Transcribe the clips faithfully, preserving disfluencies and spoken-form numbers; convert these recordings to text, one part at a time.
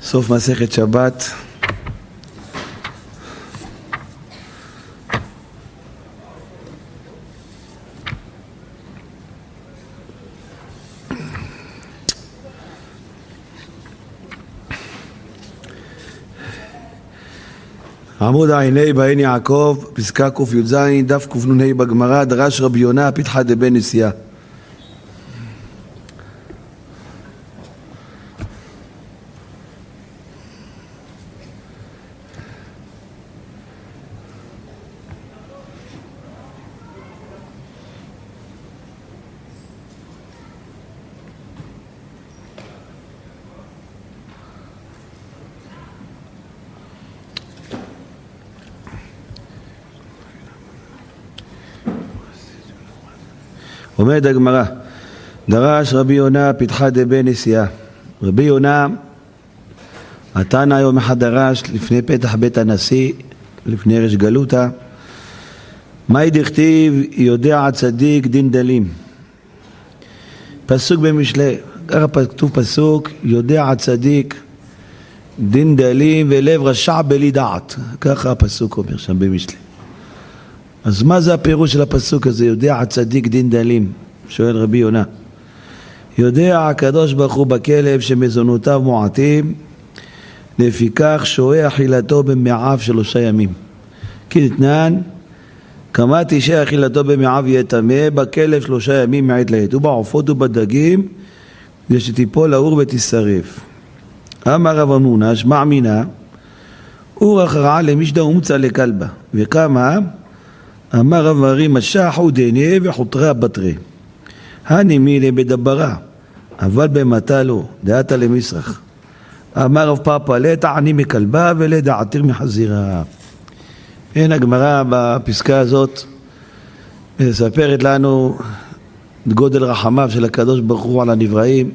סוף מסכת שבת. עמוד העיני בעין יעקב, פסקה ק"ז, דף קנ"ה בגמרא, דרש רבי יונה פתחא דבן נשיאה. אומרת הגמרא, דרש רבי יונה פתחא דבן נשיאה. רבי יונה, התנא יום אחד דרש לפני פתח בית הנשיא, לפני רש גלותא, מאי דכתיב יודע צדיק דין דלים. פסוק במשלי, ככה כתוב פסוק, יודע צדיק דין דלים ולב רשע בלי דעת. ככה הפסוק אומר שם במשלי. אז מה זה הפירוש של הפסוק הזה? יודע צדיק דין דלים, שואל רבי יונה. יודע הקדוש ברוך הוא בכלב שמזונותיו מועטים, לפיכך שוהה אכילתו במעיו שלושה ימים. כי נתנן, כמה תשעה אכילתו במעיו יהיה טמא, בכלב שלושה ימים מעת לעת, ובעופות ובדגים, כדי שתיפול האור ותשרף. אמר רב אמנונה, שמע מינה, אורח רעה למשדה ומצא לכלבה, וכמה אמר רב מרי משח ודנה וחותרה בתרי. הנימילה בדברה, אבל במתה לא, דעתה למסרח. אמר רב פאפא, לא תעני מכלבה ולא דעתיר מחזירה. אין הגמרא בפסקה הזאת מספרת לנו את גודל רחמיו של הקדוש ברוך הוא על הנבראים.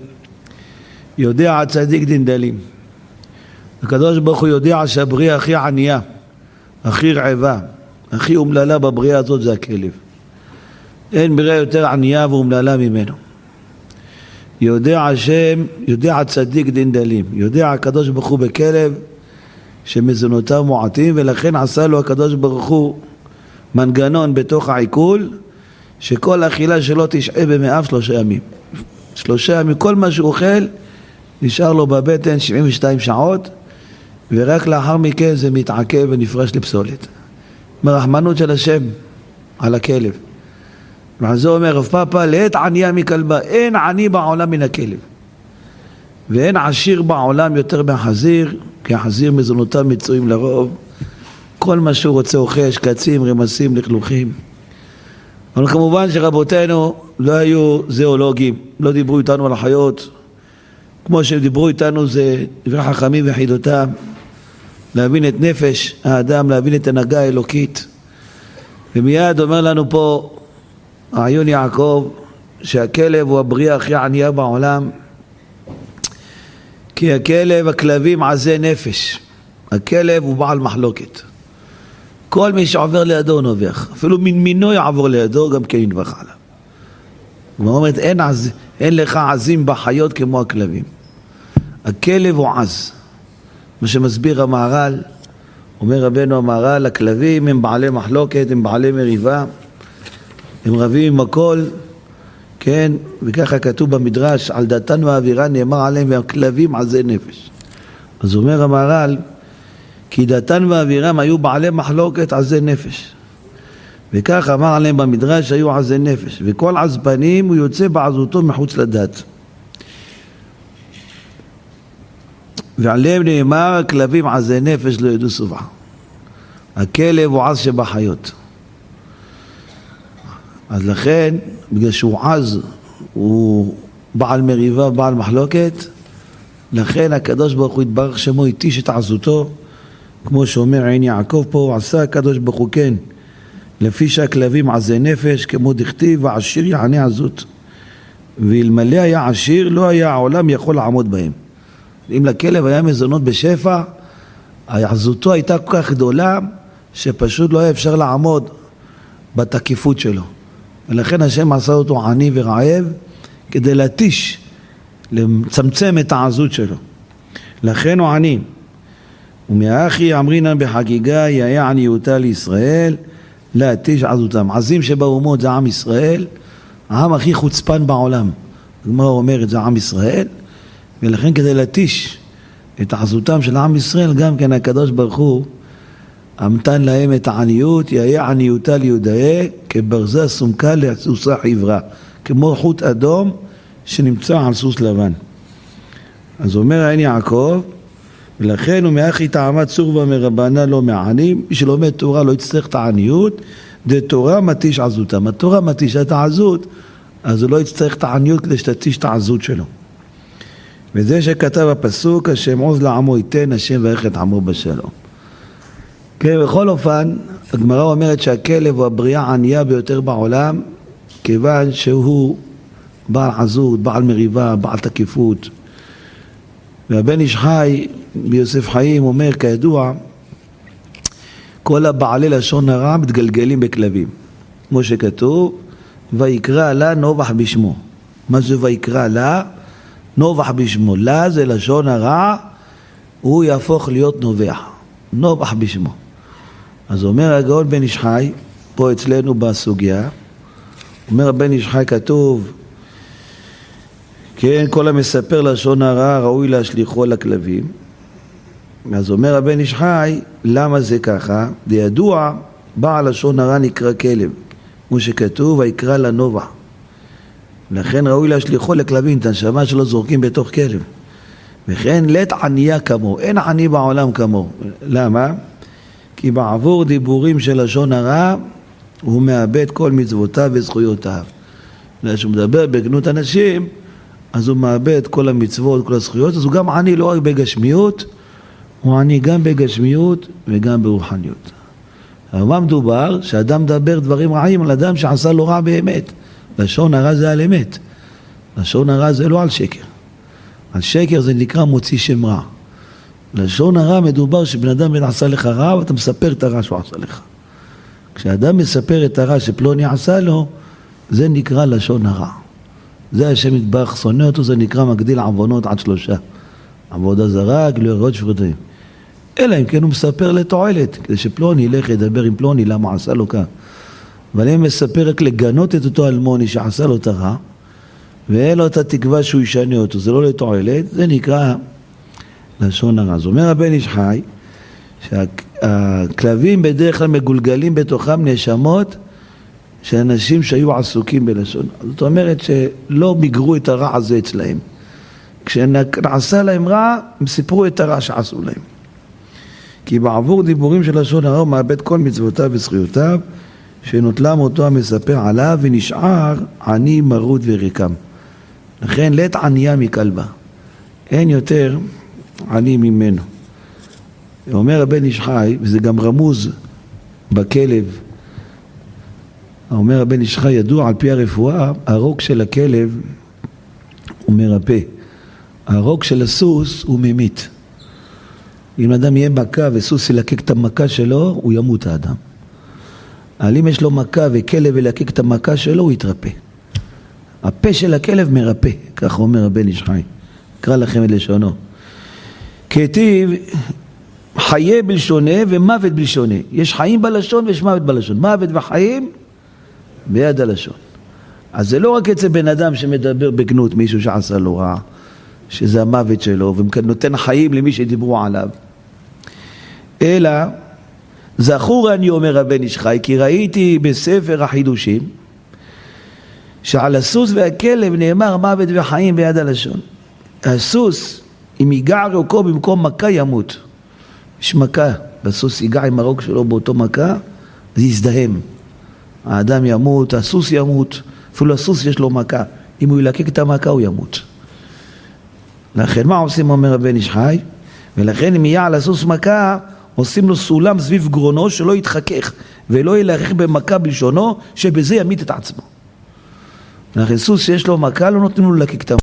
יודע צדיק דין דלים. הקדוש ברוך הוא יודע שהבריאה הכי ענייה, הכי רעבה, הכי אומללה בבריאה הזאת זה הכלב. אין בריאה יותר ענייה ואומללה ממנו. יודע השם, יודע צדיק דין דלים. יודע הקדוש ברוך הוא בכלב שמזונותיו מועטים, ולכן עשה לו הקדוש ברוך הוא מנגנון בתוך העיכול, שכל אכילה שלו תשעה במאיו שלושה ימים. שלושה ימים, כל מה שהוא אוכל נשאר לו בבטן שבעים ושתיים שעות, ורק לאחר מכן זה מתעכב ונפרש לפסולת. מרחמנות של השם על הכלב. וזה אומר רב פאפא, לעת ענייה מכלבה, אין עני בעולם מן הכלב, ואין עשיר בעולם יותר מהחזיר, כי החזיר מזונותיו מצויים לרוב, כל מה שהוא רוצה אוכל, שקצים, רמסים, לכלוכים. אבל כמובן שרבותינו לא היו זואולוגים, לא דיברו איתנו על החיות, כמו שהם דיברו איתנו זה דברי חכמים וחידותם, להבין את נפש האדם, להבין את הנהגה האלוקית. ומיד אומר לנו פה העיון יעקב שהכלב הוא הבריאה הכי ענייה בעולם, כי הכלב, הכלבים עזי נפש. הכלב הוא בעל מחלוקת. כל מי שעובר לידו הוא נובח, אפילו מן מינו יעבור לידו גם כן ינבח עליו. הוא אומר, אין, עז, אין לך עזים בחיות כמו הכלבים. הכלב הוא עז. מה שמסביר המהר"ל, אומר רבנו המהר"ל, הכלבים הם בעלי מחלוקת, הם בעלי מריבה, הם רבים עם הכל, כן, וככה כתוב במדרש, על דתן ואווירה נאמר עליהם, והכלבים עזי נפש. אז אומר המהר"ל, כי דתן ואווירם היו בעלי מחלוקת עזי נפש. וכך אמר עליהם במדרש, היו עזי נפש, וכל עז פנים הוא יוצא בעזותו מחוץ לדת. ועליהם נאמר, כלבים עזי נפש לא ידעו שובעה. הכלב הוא עז שבחיות. אז לכן, בגלל שהוא עז, הוא בעל מריבה, בעל מחלוקת, לכן הקדוש ברוך הוא יתברך שמו התיש את עזותו, כמו שאומר עין יעקב פה, הוא עשה הקדוש ברוך הוא כן, לפי שהכלבים עזי נפש, כמו דכתיב, העשיר יענה עזות. ואלמלא היה עשיר, לא היה העולם יכול לעמוד בהם. אם לכלב היה מזונות בשפע, עזותו הייתה כל כך גדולה, שפשוט לא היה אפשר לעמוד בתקיפות שלו. ולכן השם עשה אותו עני ורעב, כדי להתיש, לצמצם את העזות שלו. לכן הוא עני. ומאחי אמרינן בחגיגה יהיה עניותה לישראל להתיש עזותם. עזים שבאומות זה עם ישראל, העם הכי חוצפן בעולם. הגמרא אומרת זה עם ישראל, ולכן כדי להתיש את עזותם של עם ישראל, גם כן הקדוש ברוך הוא אמתן להם את העניות, יהיה עניותה ליהודאי כברזה סומקה לסוסה חברה, כמו חוט אדום שנמצא על סוס לבן. אז אומר העין יעקב, ולכן הוא מאחי טעמה צורבה מרבנה לא מענים, מי שלומד תורה לא יצטרך את העניות, דה תורה מתיש עזותם. התורה מתישה את העזות, אז הוא לא יצטרך את העניות כדי שתתיש את העזות שלו. וזה שכתב הפסוק, השם עוז לעמו ייתן, השם ואיך את עמו בשלום. כן, בכל אופן, הגמרא אומרת שהכלב הוא הבריאה הענייה ביותר בעולם, כיוון שהוא בעל עזות, בעל מריבה, בעל תקיפות. והבן איש חי ביוסף חיים אומר כידוע, כל הבעלי לשון הרע מתגלגלים בכלבים. כמו שכתוב, ויקרא לה נובח בשמו. מה זה ויקרא לה? נובח בשמו. לה זה לשון הרע, הוא יהפוך להיות נובח. נובח בשמו. אז אומר הגאון בן איש חי, פה אצלנו בסוגיה, אומר הבן איש חי כתוב, כן, כל המספר לשון הרע ראוי להשליחו לכלבים. אז אומר הבן איש חי, למה זה ככה? לידוע, בעל לשון הרע נקרא כלב, כמו שכתוב, ויקרא לה נובח. לכן ראוי להשליחו לכלבים, את הנשמה שלו זורקים בתוך כלב. וכן לית ענייה כמו, אין עני בעולם כמו. למה? כי בעבור דיבורים של לשון הרע, הוא מאבד כל מצוותיו וזכויותיו. כשהוא מדבר בגנות אנשים, אז הוא מאבד כל המצוות, כל הזכויות, אז הוא גם עני לא רק בגשמיות, הוא עני גם בגשמיות וגם ברוחניות. אבל מה מדובר? שאדם מדבר דברים רעים על אדם שעשה לו רע באמת. לשון הרע זה על אמת. לשון הרע זה לא על שקר. על שקר זה נקרא מוציא שם רע. לשון הרע מדובר שבן אדם עשה לך רע ואתה מספר את הרע שהוא עשה לך. כשאדם מספר את הרע שפלוני עשה לו, זה נקרא לשון הרע. זה השם יתברך שונא אותו, זה נקרא מגדיל עוונות עד שלושה. עבודה זרה, גלויות שפוטים. אלא אם כן הוא מספר לתועלת, כדי שפלוני ילך ידבר עם פלוני למה עשה לו כך. אבל אם מספר רק לגנות את אותו אלמוני שעשה לו את הרע, ואין לו את התקווה שהוא ישנה אותו, זה לא לתועלת, זה נקרא לשון הרע. אז אומר הבן איש חי, שהכלבים בדרך כלל מגולגלים בתוכם נשמות, שאנשים שהיו עסוקים בלשון. זאת אומרת שלא מיגרו את הרע הזה אצלהם. כשנעשה להם רע, הם סיפרו את הרע שעשו להם. כי בעבור דיבורים של לשון הרע הוא מאבד כל מצוותיו וזכויותיו, שנוטלם אותו המספר עליו ונשאר עני מרוד וריקם. לכן לית ענייה מכלבה. אין יותר עני ממנו. אומר הבן איש חי, וזה גם רמוז בכלב, אומר הבן איש חי, ידוע על פי הרפואה, הרוק של הכלב הוא מרפא. הרוק של הסוס הוא ממית. אם אדם יהיה מכה וסוס ילקק את המכה שלו, הוא ימות האדם. אבל אם יש לו מכה וכלב ילקק את המכה שלו, הוא יתרפא. הפה של הכלב מרפא, כך אומר הבן איש חי. אקרא לכם את לשונו. כתיב, חיה בלשונה ומוות בלשונה. יש חיים בלשון ויש מוות בלשון. מוות וחיים ביד הלשון. אז זה לא רק אצל בן אדם שמדבר בגנות מישהו שעשה לו רע, שזה המוות שלו, ונותן חיים למי שדיברו עליו. אלא, זכור אני אומר הבן איש חי, כי ראיתי בספר החידושים, שעל הסוס והכלב נאמר מוות וחיים ביד הלשון. הסוס, אם ייגע רוקו במקום מכה ימות. יש מכה, והסוס ייגע עם הרוק שלו באותו מכה, זה יזדהם. האדם ימות, הסוס ימות, אפילו הסוס יש לו מכה. אם הוא ילקק את המכה הוא ימות. לכן מה עושים אומר הבן איש חי? ולכן אם יהיה על הסוס מכה, עושים לו סולם סביב גרונו שלא יתחכך ולא ילכך במכה בלשונו, שבזה ימית את עצמו. לכן סוס שיש לו מכה לא נותנים לו ללקק את המכה.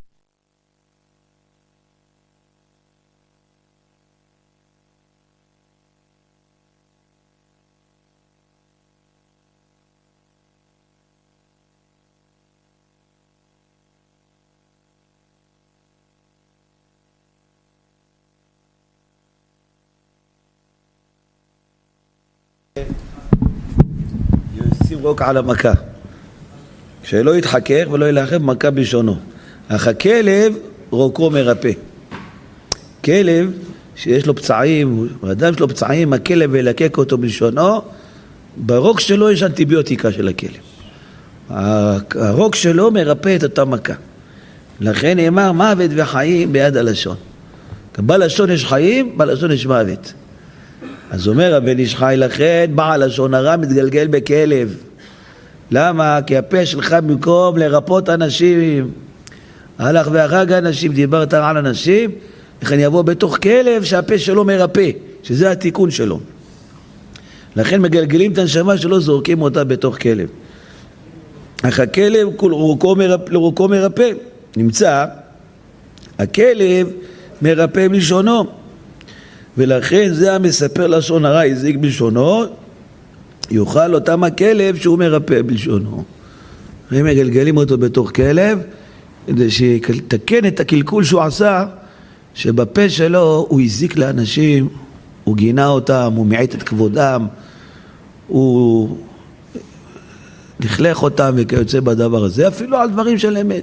עושים רוק על המכה. שלא יתחכך ולא ילחם מכה בלשונו. אך הכלב רוקו מרפא. כלב שיש לו פצעים, האדם שלו פצעים, הכלב ילקק אותו בלשונו, ברוק שלו יש אנטיביוטיקה של הכלב. הרוק שלו מרפא את אותה מכה. לכן נאמר מוות וחיים ביד הלשון. בלשון יש חיים, בלשון יש מוות. אז אומר הבן איש חי, לכן בעל לשון הרע מתגלגל בכלב. למה? כי הפה שלך במקום לרפות אנשים, הלך והרג אנשים, דיברת על אנשים, לכן יבוא בתוך כלב שהפה שלו מרפא, שזה התיקון שלו. לכן מגלגלים את הנשמה שלו, זורקים אותה בתוך כלב. אך הכלב רוקו מרפא, רוקו מרפא. נמצא, הכלב מרפא בלשונו. ולכן זה המספר לשון הרע, הזיק בלשונו, יוכל אותם הכלב שהוא מרפא בלשונו. הם מגלגלים אותו בתוך כלב, כדי שיתקן את הקלקול שהוא עשה, שבפה שלו הוא הזיק לאנשים, הוא גינה אותם, הוא מעט את כבודם, הוא לכלך אותם וכיוצא בדבר הזה, אפילו על דברים של אמת.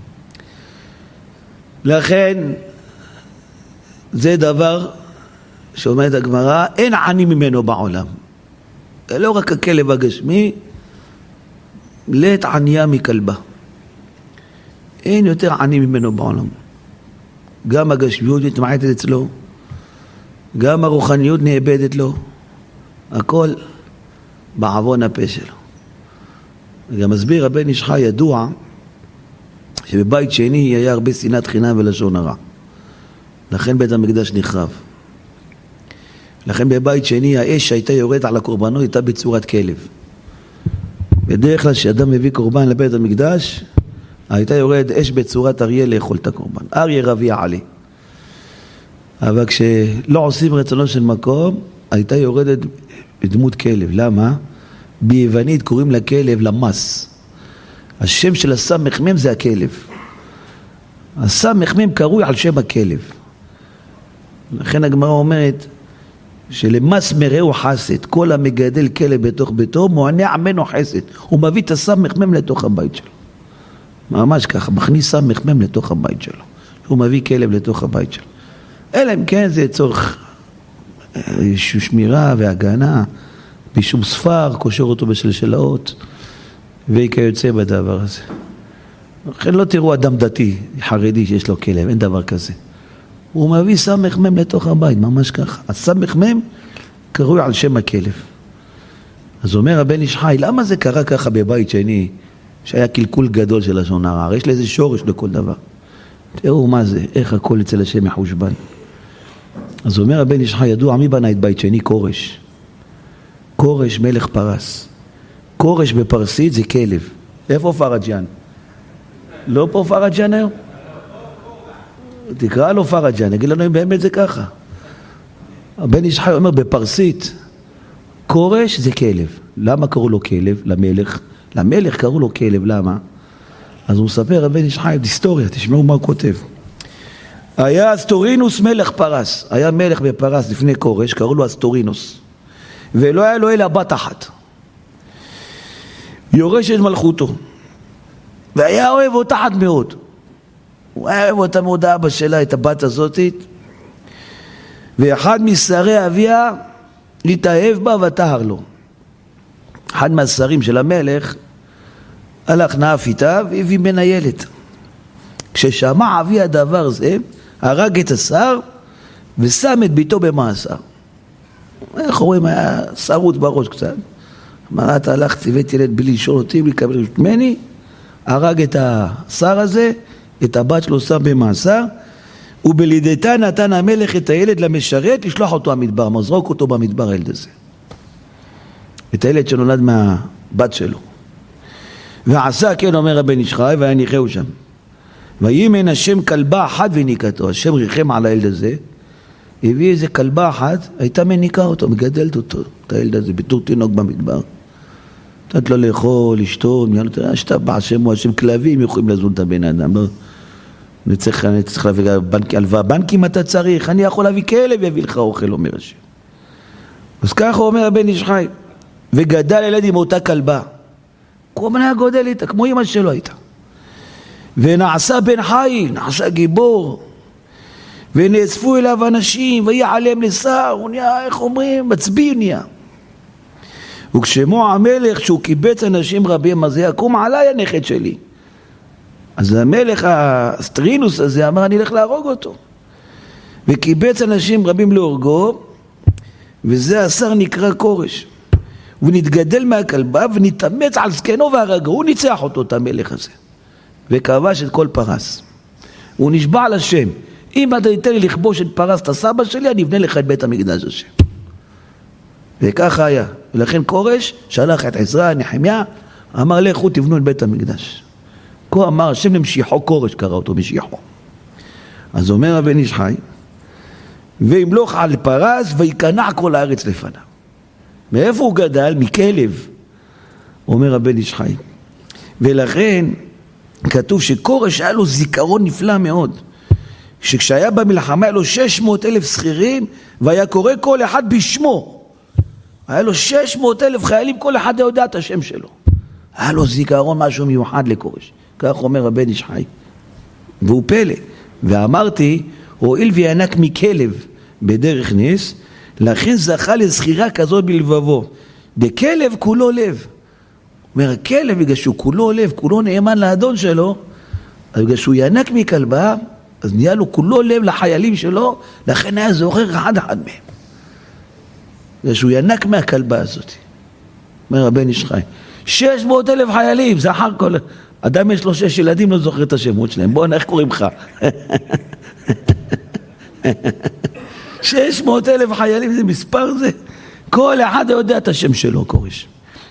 לכן, זה דבר שאומרת הגמרא, אין עני ממנו בעולם. לא רק הכלב הגשמי, לית עניה מכלבה. אין יותר עני ממנו בעולם. גם הגשמיות מתמעטת אצלו, גם הרוחניות נאבדת לו, הכל בעוון הפה שלו. וגם מסביר הבן איש חי ידוע, שבבית שני היה הרבה שנאת חינם ולשון הרע. לכן בית המקדש נחרב. לכן בבית שני האש שהייתה יורדת על הקורבנות הייתה בצורת כלב. בדרך כלל כשאדם מביא קורבן לבית המקדש, הייתה יורד אש בצורת אריה לאכול את הקורבן. אריה רביע עלי. אבל כשלא עושים רצונו של מקום, הייתה יורדת בדמות כלב. למה? ביוונית קוראים לכלב למס. השם של הסמך מם זה הכלב. הסמך מם קרוי על שם הכלב. לכן הגמרא אומרת שלמס מרעהו חסד, כל המגדל כלב בתוך ביתו מוענע ממנו חסד. הוא מביא את הסמך מם לתוך הבית שלו. ממש ככה, מכניס סמך מם לתוך הבית שלו. הוא מביא כלב לתוך הבית שלו. אלא אם כן זה צורך שמירה והגנה, בשום ספר, קושר אותו בשלשלאות, וכיוצא בדבר הזה. לכן לא תראו אדם דתי, חרדי שיש לו כלב, אין דבר כזה. הוא מביא סמך מם לתוך הבית, ממש ככה. הסמך מם קרוי על שם הכלב. אז אומר הבן איש חי, למה זה קרה ככה בבית שני, שהיה קלקול גדול של לשון הרע? יש לזה שורש לכל דבר. תראו מה זה, איך הכל אצל השם מחושבן. אז אומר הבן איש חי, ידוע מי בנה את בית שני? קורש. קורש מלך פרס. קורש בפרסית זה כלב. איפה פרג'אן? לא פה פרג'אן היום? תקרא לו פרג'אן, נגיד לנו אם באמת זה ככה. הבן איש חי אומר בפרסית, קורש זה כלב. למה קראו לו כלב? למלך. למלך קראו לו כלב, למה? אז הוא מספר, הבן איש חי, היסטוריה, תשמעו מה הוא כותב. היה אסטורינוס מלך פרס. היה מלך בפרס לפני קורש, קראו לו אסטורינוס. ולא היה לו אלא בת אחת. יורש את מלכותו. והיה אוהב אותה עד מאוד. הוא היה אוהב אותה מאוד, אבא שלה, את הבת הזאת. ואחד משרי אביה התאהב בה ותהר לו. אחד מהשרים של המלך הלך נאף איתה והביא מן הילד. כששמע אבי הדבר זה, הרג את השר ושם את ביתו במאסר. איך רואים, היה שרות בראש קצת. אמר, אתה הלך, ציוות ילד בלי לשאול אותי, בלי לקבל רשות ממני, הרג את השר הזה, את הבת שלו שם במאסר, ובלידתה נתן המלך את הילד למשרת, לשלוח אותו המדבר, מזרוק אותו במדבר הילד הזה. את הילד שנולד מהבת שלו. ועשה כן, אומר הבן איש חי, ויניחהו שם. וימן השם כלבה אחת וניקתו. השם ריחם על הילד הזה, הביא איזה כלבה אחת, הייתה מניקה אותו, מגדלת אותו, את הילד הזה, בתור תינוק במדבר. נתת לו לאכול, לשתות, שאתה בהשם הוא השם, כלבים יכולים לזון את הבן אדם, לא? אני צריך, אני צריך להביא בנק, הלוואה, בנקים אתה צריך, אני יכול להביא כלב, יביא לך אוכל, אומר השם. אז ככה אומר הבן איש חי, וגדל ילד עם אותה כלבה. כל מנה גודל איתה, כמו אמא שלו הייתה. ונעשה בן חיל, נעשה גיבור. ונאספו אליו אנשים, ויהיה עליהם לשר, הוא נהיה, איך אומרים, מצביא נהיה. וכשמו המלך, שהוא קיבץ אנשים רבים, אז יקום עליי הנכד שלי. אז המלך הסטרינוס הזה אמר, אני אלך להרוג אותו. וקיבץ אנשים רבים להורגו, וזה השר נקרא קורש. הוא נתגדל מהכלבה ונתאמץ על זקנו והרגו, הוא ניצח אותו, את המלך הזה. וכבש את כל פרס. הוא נשבע על השם, אם אתה ייתן לי לכבוש את פרס את הסבא שלי, אני אבנה לך את בית המקדש השם. וככה היה. ולכן קורש שלח את עזרא, נחמיה, אמר לכו תבנו את בית המקדש. כה אמר השם למשיחו, קורש קרא אותו משיחו. אז אומר הבן איש חי, וימלוך על פרס ויקנע כל הארץ לפניו. מאיפה הוא גדל? מכלב, אומר הבן איש חי. ולכן כתוב שקורש היה לו זיכרון נפלא מאוד. שכשהיה במלחמה היה לו שש מאות אלף שכירים, והיה קורא כל אחד בשמו. היה לו שש מאות אלף חיילים, כל אחד יודע את השם שלו. היה לו זיכרון משהו מיוחד לקורש. כך אומר הבן איש חי. והוא פלא. ואמרתי, הואיל וינק מכלב בדרך נס, לכן זכה לזכירה כזאת בלבבו. דכלב כולו לב. אומר, הכלב בגלל שהוא כולו לב, כולו נאמן לאדון שלו, אז בגלל שהוא ינק מכלבה, אז נהיה לו כולו לב לחיילים שלו, לכן היה זוכר אחד אחד מהם. בגלל שהוא ינק מהכלבה הזאת. אומר הבן איש חי. שש מאות אלף חיילים, זה אחר כל... אדם יש לו שש ילדים, לא זוכר את השמות שלהם. בוא, איך קוראים לך? שש מאות אלף חיילים, זה מספר זה. כל אחד יודע את השם שלו, קורש.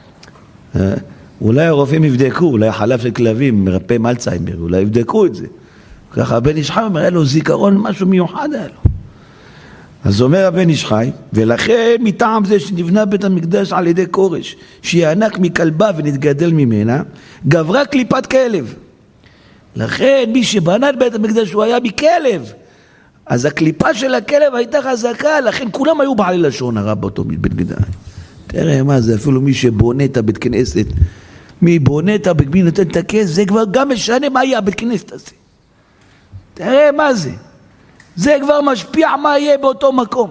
אולי הרופאים יבדקו, אולי חלב של כלבים, מרפא אלצהיימר, אולי יבדקו את זה. ככה הבן איש חי אומר, היה לו זיכרון, משהו מיוחד היה לו. אז אומר הבן איש חי, ולכן מטעם זה שנבנה בית המקדש על ידי קורש, שיענק מכלבה ונתגדל ממנה, גברה קליפת כלב. לכן מי שבנה את בית המקדש הוא היה מכלב. אז הקליפה של הכלב הייתה חזקה, לכן כולם היו בעלי לשון הרע באותו בית מקדש. תראה מה זה, אפילו מי שבונה את הבית כנסת, מי בונה את הבית, מי נותן את הכס, זה כבר גם משנה מה יהיה הבית כנסת הזה. תראה מה זה. זה כבר משפיע מה יהיה באותו מקום.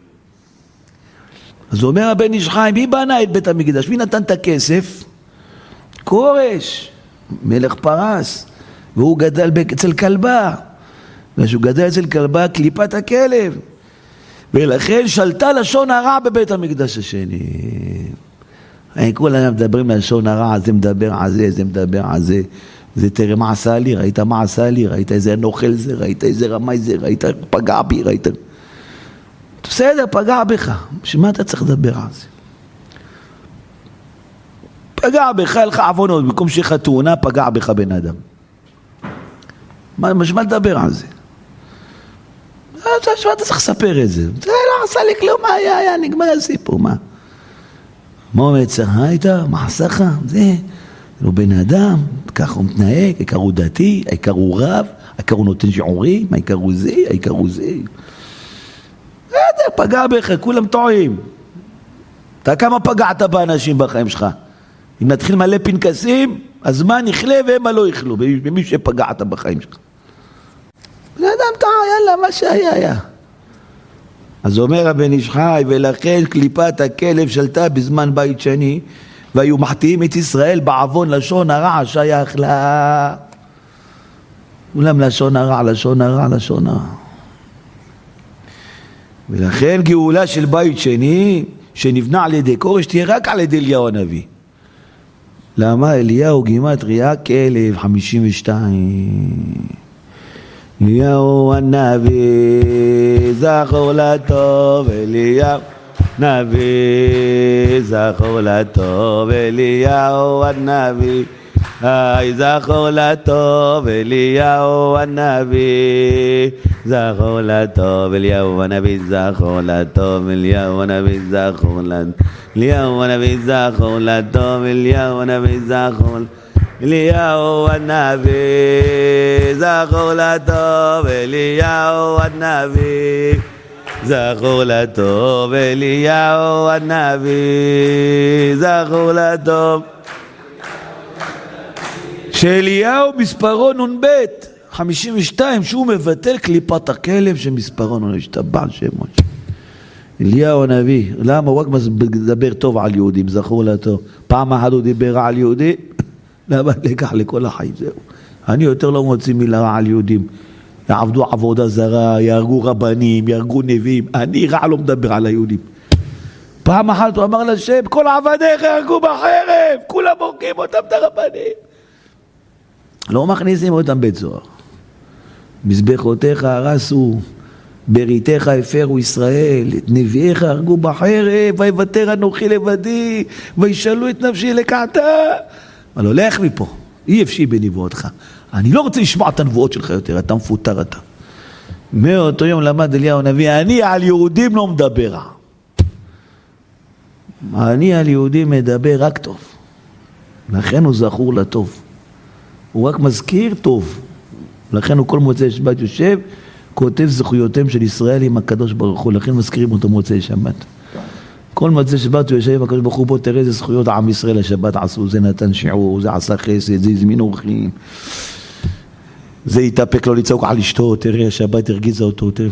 אז אומר הבן איש חי, מי בנה את בית המקדש? מי נתן את הכסף? קורש, מלך פרס, והוא גדל אצל כלבה. וכשהוא גדל אצל כלבה, קליפת הכלב. ולכן שלטה לשון הרע בבית המקדש השני. כולם מדברים לשון הרע, זה מדבר על זה, זה מדבר על זה. זה תראה מה עשה לי, ראית מה עשה לי, ראית איזה נוכל זה, ראית איזה רמאי זה, ראית פגע בי, ראית... בסדר, פגע בך, שמה אתה צריך לדבר על זה? פגע בך, הלכה עוונות, במקום שחתונה, פגע בך בן אדם. מה, מה לדבר על זה? שמה אתה צריך לספר את זה? זה לא עשה לי כלום, מה היה, היה, נגמר הסיפור, מה? מה אומר צריך, הייתה, מה עשה לך? זה... לא בן אדם, ככה הוא מתנהג, העיקר הוא דתי, העיקר הוא רב, העיקר הוא נותן שיעורים, העיקר הוא זה, העיקר הוא זה. פגע בך, כולם טועים. אתה כמה פגעת באנשים בחיים שלך? אם נתחיל מלא פנקסים, אז מה נכלה ומה לא יכלו, במי שפגעת בחיים שלך. בן אדם טעה, יאללה, מה שהיה היה. אז אומר הבן איש חי, ולכן קליפת הכלב שלטה בזמן בית שני, והיו מחטיאים את ישראל בעוון לשון הרע שייך לה. כולם לשון הרע, לשון הרע, לשון הרע. ולכן גאולה של בית שני, שנבנה על ידי קורש, תהיה רק על ידי אליהו הנביא. למה? אליהו גימטריה כלב חמישים ושתיים. אליהו הנביא, זכור לטוב, אליהו נביא, זכור לטוב, אליהו הנביא, היי זכור לטוב, אליהו הנביא, זכור לטוב, אליהו הנביא, זכור לטוב, אליהו הנביא, זכור לטוב, אליהו הנביא, זכור לטוב, אליהו הנביא, זכור אליהו הנביא, זכור לטוב, אליהו הנביא, זכור לטוב, אליהו הנביא, זכור לטוב, כשאליהו מספרו נון בית, חמישים ושתיים, שהוא מבטל קליפת הכלב שמספרו נון, השתבח שמו. אליהו הנביא, למה הוא רק מדבר טוב על יהודים, זכור לטוב. פעם אחת הוא דיבר על יהודים, למה לקח לכל החיים, זהו. אני יותר לא מוציא מילה רע על יהודים. יעבדו עבודה זרה, יהרגו רבנים, יהרגו נביאים. אני רע לא מדבר על היהודים. פעם אחת הוא אמר לשם, כל עבדיך יהרגו בחרב, כולם הורגים אותם את הרבנים. לא מכניסים אותם בית סוהר. מזבחותיך הרסו, בריתך הפרו ישראל, את נביאיך הרגו בחרב, ויוותר אנוכי לבדי, וישאלו את נפשי לקעתה. אבל הולך מפה, אי אפשי בנבואתך. אני לא רוצה לשמוע את הנבואות שלך יותר, אתה מפוטר אתה. מאותו יום למד אליהו הנביא, אני על יהודים לא מדבר. אני על יהודים מדבר רק טוב. לכן הוא זכור לטוב. הוא רק מזכיר טוב. לכן הוא כל מוצאי שבת יושב, כותב זכויותיהם של ישראל עם הקדוש ברוך הוא, לכן מזכירים אותו מוצאי שבת. כל מוצאי שבת הוא יושב עם הקדוש ברוך הוא, בוא תראה איזה זכויות העם ישראל השבת עשו, זה נתן שיעור, זה עשה חסד, זה הזמין אורחים, זה התאפק לו לצעוק על אשתו, תראה השבת הרגיזה אותו, תראה.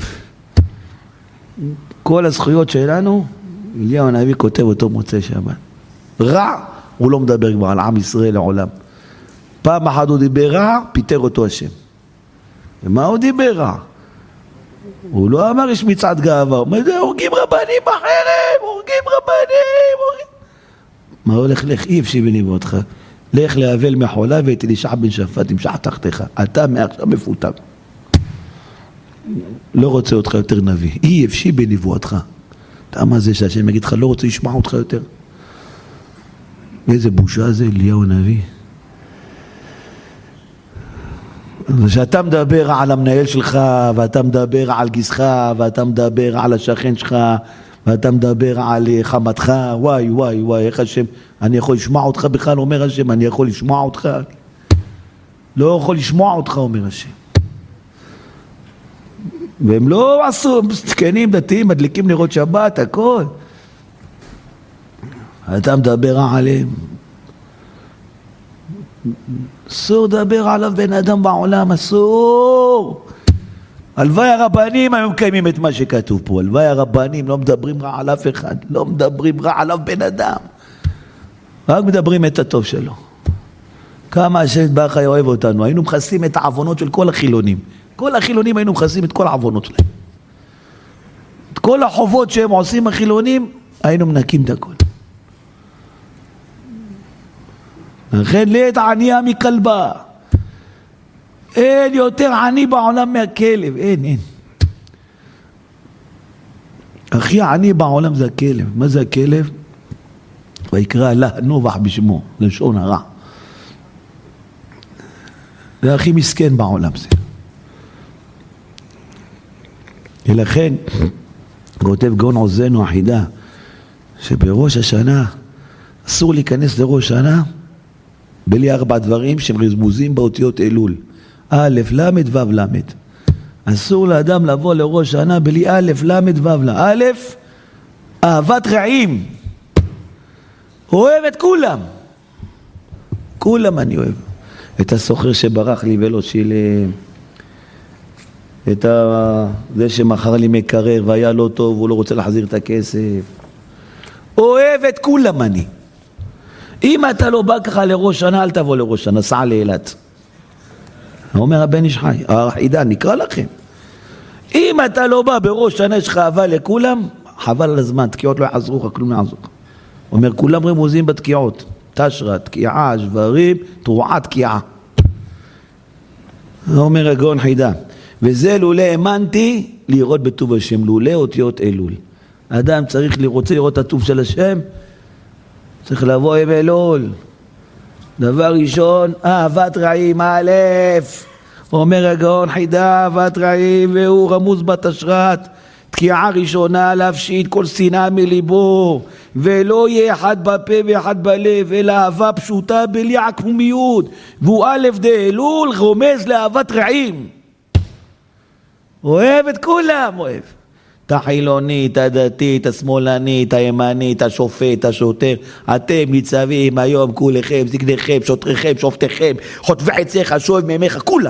כל הזכויות שלנו, אליהו הנביא כותב אותו מוצאי שבת. רע, הוא לא מדבר כבר על עם ישראל לעולם. פעם אחת הוא דיבר רע, פיטר אותו השם. ומה הוא דיבר רע? הוא לא אמר יש מצעד גאווה, הוא אומר, הורגים רבנים בחרב, הורגים רבנים, הורגים... מה הולך? לך, אי אפשי בנבואתך. לך להבל מחולה ואת אלישע בן שפט תמשח תחתיך. אתה מעכשיו מפוטר. לא רוצה אותך יותר נביא. אי אפשי בנבואתך. אתה מה זה שהשם יגיד לך, לא רוצה לשמוע אותך יותר. איזה בושה זה, אליהו הנביא. שאתה מדבר על המנהל שלך, ואתה מדבר על גיסך, ואתה מדבר על השכן שלך, ואתה מדבר על חמתך, וואי וואי וואי, איך השם, אני יכול לשמוע אותך בכלל, אומר השם, אני יכול לשמוע אותך? לא יכול לשמוע אותך, אומר השם. והם לא עשו, סקנים דתיים, מדליקים נרות שבת, הכל. אתה מדבר עליהם. אסור לדבר עליו בן אדם בעולם, אסור. הלוואי הרבנים היום מקיימים את מה שכתוב פה, הלוואי הרבנים לא מדברים רע על אף אחד, לא מדברים רע עליו בן אדם, רק מדברים את הטוב שלו. כמה השם יתברך היה אוהב אותנו, היינו מכסים את העוונות של כל החילונים, כל החילונים היינו מכסים את כל העוונות שלהם, את כל החובות שהם עושים החילונים, היינו מנקים את הכל. לכן לית ענייה מכלבה, אין יותר עני בעולם מהכלב, אין, אין. הכי עני בעולם זה הכלב. מה זה הכלב? ויקרא לה נובח בשמו, לשון הרע. זה הכי מסכן בעולם זה. ולכן כותב גאון עוזנו החידה, שבראש השנה אסור להיכנס לראש שנה בלי ארבע דברים שהם רזמוזים באותיות אלול. א', ל', ו', ל'. אסור לאדם לבוא לראש שנה בלי א', ל', ו', ל'. א', אהבת רעים. אוהב את כולם. כולם אני אוהב. את הסוחר שברח לי ולא שילם. את ה... זה שמכר לי מקרר והיה לא טוב, הוא לא רוצה להחזיר את הכסף. אוהב את כולם אני. אם אתה לא בא ככה לראש שנה, אל תבוא לראש שנה, סע לאילת. אומר הבן איש חי, החידה, נקרא לכם. אם אתה לא בא בראש שנה, יש לך אהבה לכולם, חבל על הזמן, תקיעות לא יעזרו לך, כלום לא יעזרו לך. אומר, כולם רמוזים בתקיעות. תשרה, תקיעה, שברים, תרועה, תקיעה. אומר הגאון חידה. וזה לולא האמנתי לראות בטוב השם, לולא אותיות אלול. האדם צריך לרוצה לראות את הטוב של השם, צריך לבוא עם אלול. דבר ראשון, אהבת רעים, א', אומר הגאון חידה, אהבת רעים, והוא רמוז בתשרת, תקיעה ראשונה, להפשיט כל שנאה מליבו, ולא יהיה אחד בפה ואחד בלב, אלא אהבה פשוטה בלי עקמומיות, והוא א' דאלול, רומז לאהבת רעים. אוהב את כולם, אוהב. אתה חילוני, אתה דתי, אתה שמאלני, אתה ימני, אתה שופט, אתה שוטר. אתם ניצבים היום כולכם, זקניכם, שוטריכם, שופטיכם, חוטבי עציך, שואב מימיך, כולם.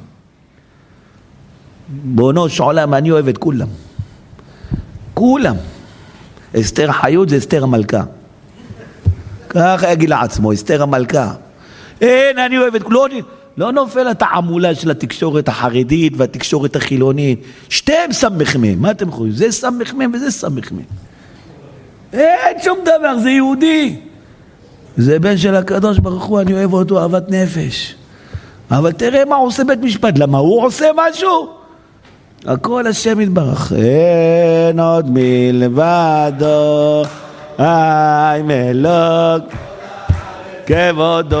בונו של עולם, אני אוהב את כולם. כולם. אסתר חיות זה אסתר המלכה. ככה יגיד לעצמו, אסתר המלכה. אין, אני אוהב את כולם. לא נופל את העמולה של התקשורת החרדית והתקשורת החילונית. שתיהם סמכמים. מה אתם חושבים? זה סמכמים וזה סמכמים. אין שום דבר, זה יהודי. זה בן של הקדוש ברוך הוא, אני אוהב אותו אהבת נפש. אבל תראה מה עושה בית משפט. למה הוא עושה משהו? הכל השם יתברך. אין עוד מלבדו, איי מלוק. כבודו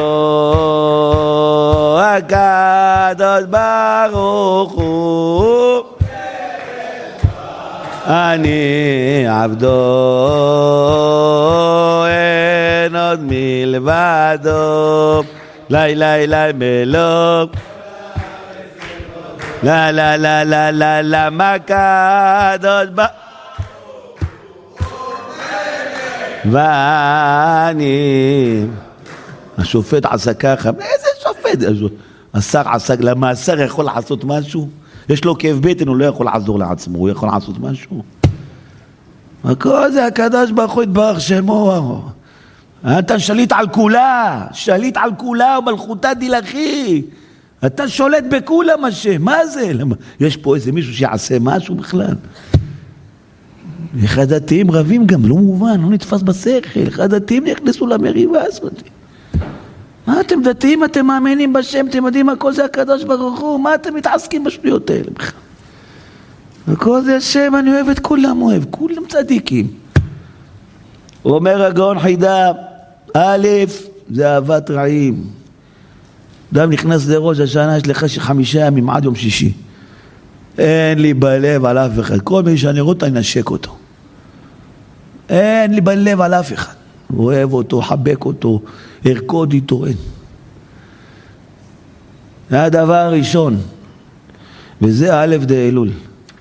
הקדוש ברוך הוא אני עבדו אין עוד מלבדו לי לי לי מלוק לה לה לה לה לה לה מה קדוש ברוך ואני השופט עשה ככה, איזה שופט? השר עשה, למה השר יכול לעשות משהו? יש לו כאב בטן, הוא לא יכול לעזור לעצמו, הוא יכול לעשות משהו. הכל זה הקדוש ברוך הוא יתברך שמו. אתה שליט על כולה, שליט על כולה ומלכותה דילכי. אתה שולט בכולם השם, מה זה? למה? יש פה איזה מישהו שיעשה משהו בכלל? אחד הדתיים רבים גם, לא מובן, לא נתפס בשכל. אחד הדתיים נכנסו למריבה הזאת. מה אתם דתיים, אתם מאמינים בשם, אתם יודעים הכל זה הקדוש ברוך הוא, מה אתם מתעסקים בשטויות האלה בכלל? הכל זה השם, אני אוהב את כולם, אוהב, כולם צדיקים. אומר הגאון חידה, א', זה אהבת רעים. אדם נכנס לראש השנה, יש לך חמישה ימים עד יום שישי. אין לי בלב על אף אחד, כל מי שאני רואה אותו, אני נשק אותו. אין לי בלב על אף אחד. אוהב אותו, חבק אותו, הרקוד איתו, אין. זה הדבר הראשון. וזה א' דאלול.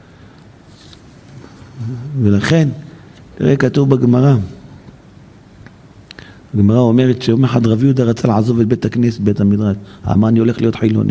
ולכן, תראה, כתוב בגמרא. הגמרא אומרת שיום אחד רבי יהודה רצה לעזוב את בית הכנסת, בית המדרש. אמר, אני הולך להיות חילוני.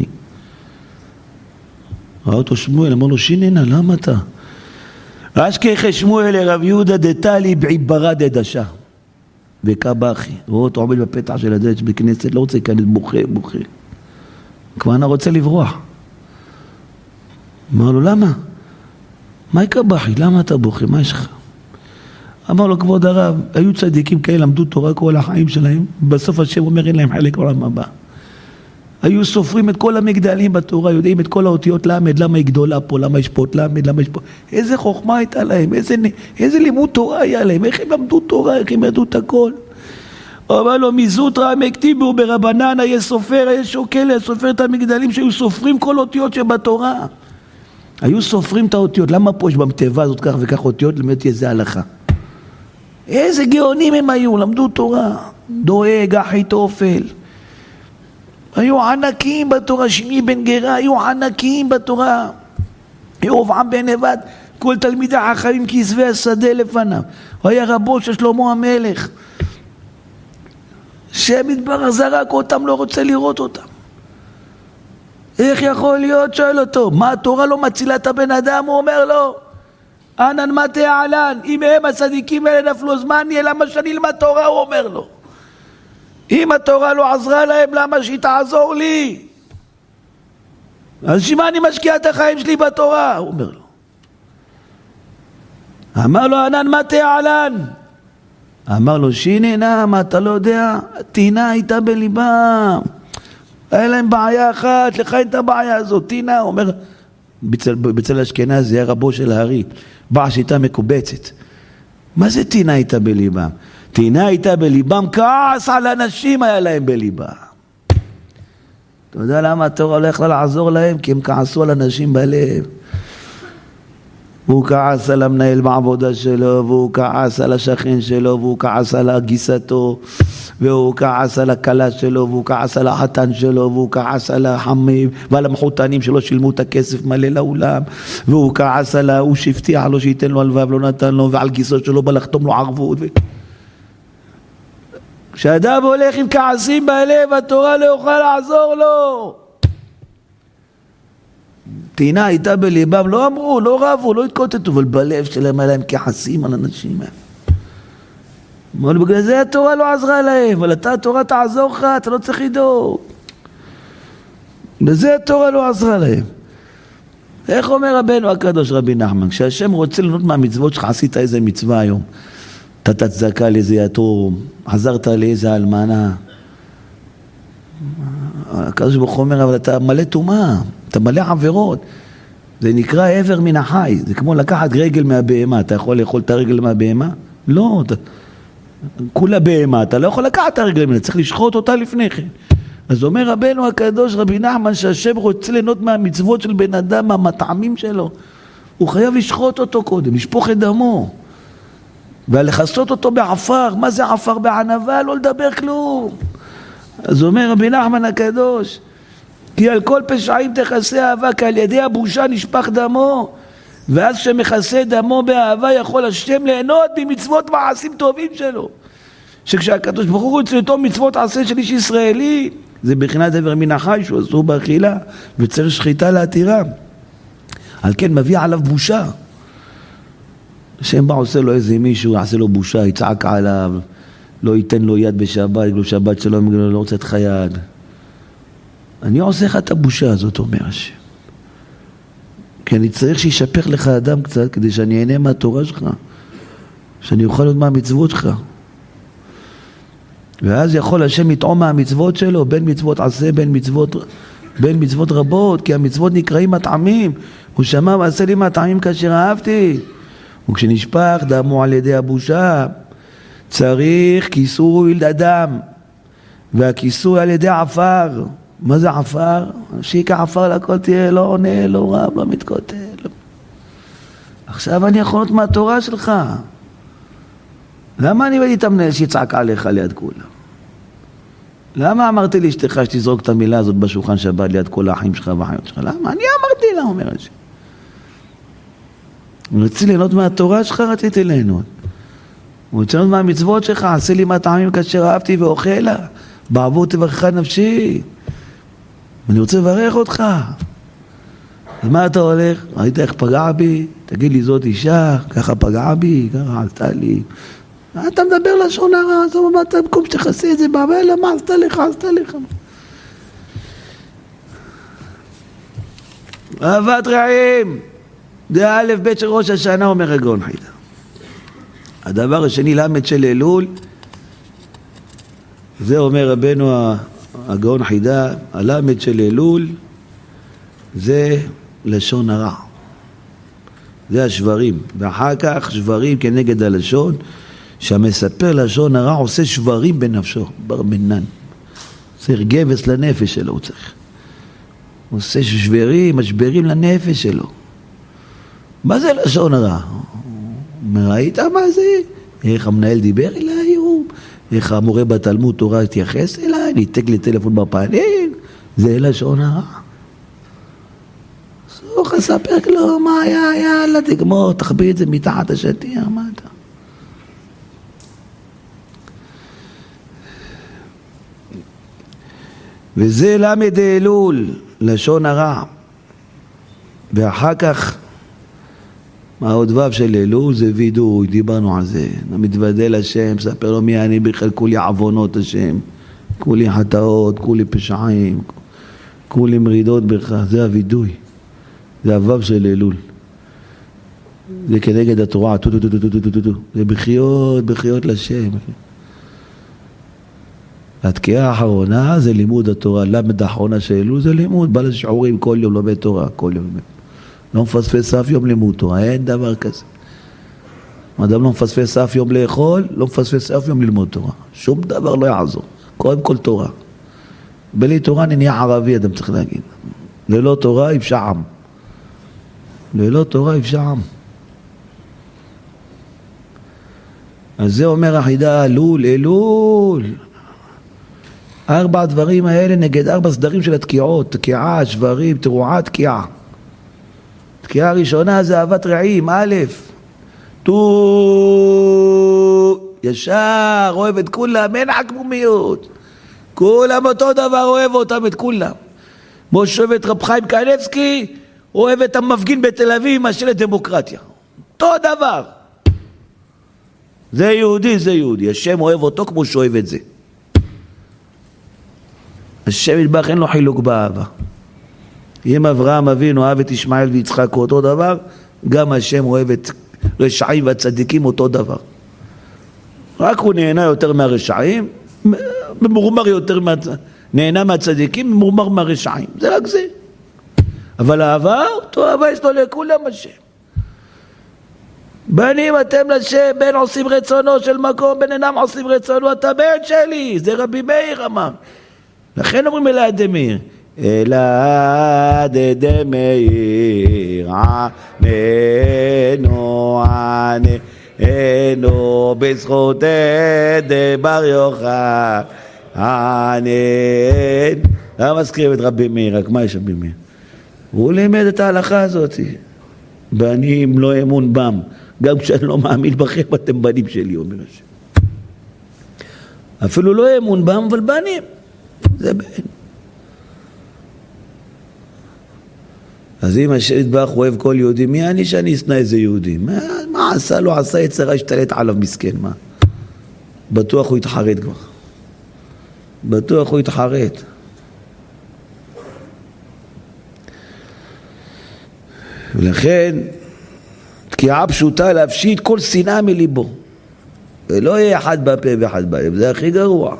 ראה אותו שמואל, אמר לו, שיננה, למה אתה? אשכח שמואל לרב יהודה דתלי בעיברה דדשה. וקבחי, רואה אותו עומד בפתח של הדלת בכנסת, לא רוצה להיכנס, בוכה, בוכה. כמובן רוצה לברוח. אמר לו, למה? מה יקבחי? למה אתה בוכה? מה יש לך? אמר לו, כבוד הרב, היו צדיקים כאלה, למדו תורה כל החיים שלהם, בסוף השם אומר, אין להם חלק בעולם הבא. היו סופרים את כל המגדלים בתורה, יודעים את כל האותיות למד, למה היא גדולה פה, למה יש פה למד, למה יש פה... איזה חוכמה הייתה להם, איזה, איזה לימוד תורה היה להם, איך הם למדו תורה, איך הם ידעו את הכל. אמר לו, מזוטרא מקטיבו ברבנן, היה סופר, היה שוקל, היה סופר את המגדלים שהיו סופרים כל אותיות שבתורה. היו סופרים את האותיות, למה פה יש במטבע הזאת כך וכך אותיות, למד תהיה זה הלכה. איזה גאונים הם היו, למדו תורה, דואג, אחיתופל. היו ענקים בתורה, שמעי בן גרה, היו ענקים בתורה. ירבעם בן נבט, כל תלמידי החכמים כעשבי השדה לפניו. הוא היה רבו של שלמה המלך. שם יתברך זרק אותם, לא רוצה לראות אותם. איך יכול להיות? שואל אותו, מה התורה לא מצילה את הבן אדם? הוא אומר לו, אנן מתי עלן, אם הם הצדיקים האלה נפלו זמן, יהיה למה שאני אלמד תורה, הוא אומר לו. אם התורה לא עזרה להם, למה שהיא תעזור לי? אז שמה אני משקיע את החיים שלי בתורה? הוא אומר לו. אמר לו, אנן מתי עלן. אמר לו, שיננה, מה אתה לא יודע? טינה הייתה בליבם. היה להם בעיה אחת, לך הייתה בעיה הזאת, טינה. הוא אומר, בצל, בצל אשכנז זה היה רבו של הארי, באה שיטה מקובצת. מה זה טינה הייתה בליבם? טינה הייתה בליבם, כעס על אנשים היה להם בליבם. אתה יודע למה התורה לא יכלה לעזור להם? כי הם כעסו על אנשים בלב. והוא כעס על המנהל בעבודה שלו, והוא כעס על השכן שלו, והוא כעס על גיסתו, והוא כעס על הכלה שלו, והוא כעס על החתן שלו, והוא כעס על החמים ועל המחותנים שלא שילמו את הכסף מלא לעולם, והוא כעס על ההוא שהבטיח לו שייתן לו הלוואה ולא נתן לו, ועל גיסו שלו בא לחתום לו ערבות. כשאדם הולך עם כעסים בלב, התורה לא יוכל לעזור לו. תינה הייתה בליבם, לא אמרו, לא רבו, לא התקוטטו, אבל בלב שלהם עליהם כעסים על אנשים. אבל בגלל זה התורה לא עזרה להם, אבל אתה התורה תעזור לך, אתה לא צריך לדאוג. לזה התורה לא עזרה להם. איך אומר רבנו הקדוש רבי נחמן, כשהשם רוצה לנות מהמצוות שלך, עשית איזה מצווה היום, נתת צדקה לאיזה יתום, עזרת לאיזה אלמנה, הקדוש ברוך הוא אומר, אבל אתה מלא טומאה, אתה מלא עבירות, זה נקרא עבר מן החי, זה כמו לקחת רגל מהבהמה, אתה יכול לאכול את הרגל מהבהמה? לא, אתה, כולה בהמה, אתה לא יכול לקחת את הרגל ממנה, צריך לשחוט אותה לפני כן. אז אומר רבנו הקדוש רבי נחמן, שהשם רוצה ליהנות מהמצוות של בן אדם, מהמטעמים שלו, הוא חייב לשחוט אותו קודם, לשפוך את דמו, ולחסות אותו בעפר. מה זה עפר? בענבה, לא לדבר כלום. אז אומר רבי נחמן הקדוש, כי על כל פשעים תכסה אהבה, כי על ידי הבושה נשפך דמו, ואז שמכסה דמו באהבה יכול השם ליהנות במצוות מעשים טובים שלו. שכשהקדוש ברוך הוא רוצה לטוב מצוות עשה של איש ישראלי, זה בחינת עבר מן החי שהוא אסור באכילה וצריך שחיטה להתירה, על כן מביא עליו בושה. השם בא עושה לו איזה מישהו, יעשה לו בושה, יצעק עליו, לא ייתן לו יד בשבת, יגלו שבת שלו, יגלו לא רוצה לך יד. אני עושה לך את הבושה הזאת, אומר השם. כי אני צריך שישפר לך אדם קצת, כדי שאני אהנה מהתורה שלך, שאני אוכל עוד מהמצוות שלך. ואז יכול השם לטעום מהמצוות שלו, בין מצוות עשה, בין מצוות, בין מצוות רבות, כי המצוות נקראים מטעמים. הוא שמע ועשה לי מטעמים כאשר אהבתי. וכשנשפך דמו על ידי הבושה, צריך כיסוי לאדם, והכיסוי על ידי עפר. מה זה עפר? שיקע עפר לכל תהיה, לא עונה, לא רב, לא מתקוטל. עכשיו אני יכול להיות מהתורה שלך. למה אני בדיוק המנהל שיצעק עליך ליד כולם? למה אמרתי לאשתך שתזרוק את המילה הזאת בשולחן שבת ליד כל האחים שלך והאחיות שלך? למה? אני אמרתי לה, אומר את זה. רציתי ליהנות מהתורה שלך, רציתי ליהנות. הוא רוצה ליהנות מהמצוות שלך, עשה לי מטעמים כאשר אהבתי ואוכלה, בעבור תברכך נפשי. אני רוצה לברך אותך. אז מה אתה הולך? ראית איך פגע בי? תגיד לי, זאת אישה, ככה פגעה בי, ככה עשתה לי. אתה מדבר לשון הרע, אז הוא אמר, אתה במקום שתכסה את זה בעבר, מה עשתה לך, עשתה לך. אהבת רעים, זה א' ב' של ראש השנה, אומר הגאון חידה. הדבר השני, למד של אלול, זה אומר רבנו הגאון חידה, הלמד של אלול, זה לשון הרע. זה השברים, ואחר כך שברים כנגד הלשון, שהמספר לשון הרע עושה שברים בנפשו, בר מנן. צריך גבס לנפש שלו, הוא צריך. הוא עושה שברים, משברים לנפש שלו. מה זה לשון הרע? ראית מה זה? איך המנהל דיבר אליי, איך המורה בתלמוד תורה התייחס אליי, ניתק לי טלפון בפנים, זה לשון הרע. סוך אספר לו מה היה, יאללה תגמור, תחביא את זה מתחת השטיח, מה אתה? וזה למד אלול, לשון הרע. ואחר כך, מהעודביו של אלול זה וידוי, דיברנו על זה. מתוודא לשם, ספר לו מי אני בכלל, כולי עוונות השם, כולי חטאות, כולי פשעים, כולי מרידות בך, זה הוידוי. זה הוו של אלול. זה כנגד התורה, טו טו טו טו טו טו טו. זה בחיות, בחיות לשם. התקיעה האחרונה זה לימוד התורה, למד האחרונה של אלול זה לימוד, בא לשיעורים כל יום לומד תורה, כל יום לומד. לא מפספס אף יום לימוד תורה, אין דבר כזה. אדם לא מפספס אף יום לאכול, לא מפספס אף יום ללמוד תורה. שום דבר לא יעזור, קודם כל תורה. בלי תורה אני נהיה ערבי, אדם צריך להגיד. ללא תורה יפשע עם. ללא תורה יפשע עם. אז זה אומר החידה, אלול, אלול. ארבע הדברים האלה נגד ארבע סדרים של התקיעות, תקיעה, שברים, תרועה, תקיעה. תקיעה הראשונה זה אהבת רעים, א', תו, ישר, אוהב את כולם, אין עקמומיות. כולם אותו דבר, אוהב אותם את כולם. משה אוהב את רב חיים קניבסקי, אוהב את המפגין בתל אביב, משל את דמוקרטיה. אותו דבר. זה יהודי, זה יהודי. השם אוהב אותו כמו שאוהב את זה. השם יתברך אין לו חילוק באהבה. אם אברהם אבינו אוהב את ישמעאל ויצחק אותו דבר, גם השם אוהב את רשעים והצדיקים אותו דבר. רק הוא נהנה יותר מהרשעים, ממורמר יותר מה... נהנה מהצדיקים, ממורמר מהרשעים. זה רק זה. אבל האהבה, אותו אהבה יש לו לכולם השם. בנים אתם לשם, בן עושים רצונו של מקום, בן אינם עושים רצונו, אתה בן שלי. זה רבי מאיר אמר. לכן אומרים אלעד דמאיר. אלעד דמאיר עננו עננו בזכות דבר יוחנן ענן. למה מזכירים את רבי מאיר? רק מה יש רבי מאיר? הוא לימד את ההלכה הזאת. בנים לא אמון בם, גם כשאני לא מאמין בכם אתם בנים שלי, אומר השם. אפילו לא אמון בם, אבל בנים זה בן. אז אם השם יתברך אוהב כל יהודי, מי אני שאני אשנא איזה יהודי? מה, מה עשה? לא עשה יצרה, השתלט עליו מסכן, מה? בטוח הוא יתחרט כבר. בטוח הוא יתחרט. ולכן, תקיעה פשוטה להפשיט כל שנאה מליבו. ולא יהיה אחד בפה ואחד בלב, זה הכי גרוע.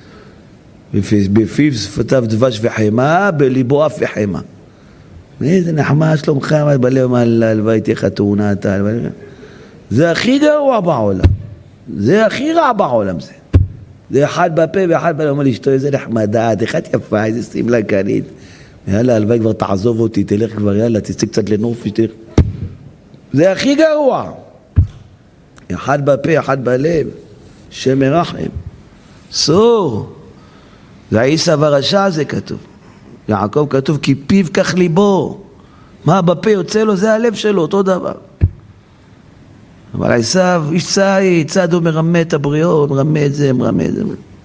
בפיו שפתיו דבש וחמה, בליבו אף וחמה. איזה נחמה שלומך, בלב הלוואי תהיה חתונה, זה הכי גרוע בעולם. זה הכי רע בעולם זה. זה אחד בפה ואחד בלב, אומר לאשתו, איזה נחמדה, אחד יפה, איזה סמלה קנית. יאללה, הלוואי כבר תעזוב אותי, תלך כבר, יאללה, תצא קצת לנופש, תלך. זה הכי גרוע. אחד בפה, אחד בלב, שם מרחם. סור. זה העיסא ורשע זה כתוב. יעקב כתוב, כי פיו כך ליבו. מה בפה יוצא לו, זה הלב שלו, אותו דבר. אבל עשיו, איש צעי, צד הוא מרמה את הבריאות, מרמה את זה, מרמה את זה.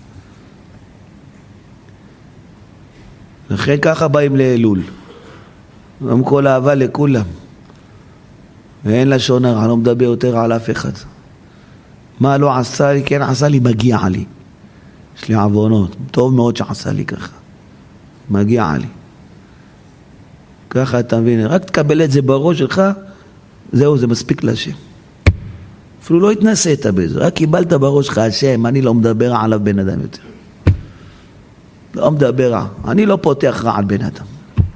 לכן ככה באים לאלול. גם כל אהבה לכולם. ואין לשון הרע, לא מדבר יותר על אף אחד. מה לא עשה לי, כן עשה לי, מגיע לי. יש לי עוונות. טוב מאוד שעשה לי ככה. מגיע לי. ככה אתה מבין, רק תקבל את זה בראש שלך, זהו, זה מספיק להשם. אפילו לא התנסית בזה, רק קיבלת בראש שלך השם, אני לא מדבר עליו בן אדם יותר. לא מדבר רע, אני לא פותח רע על בן אדם.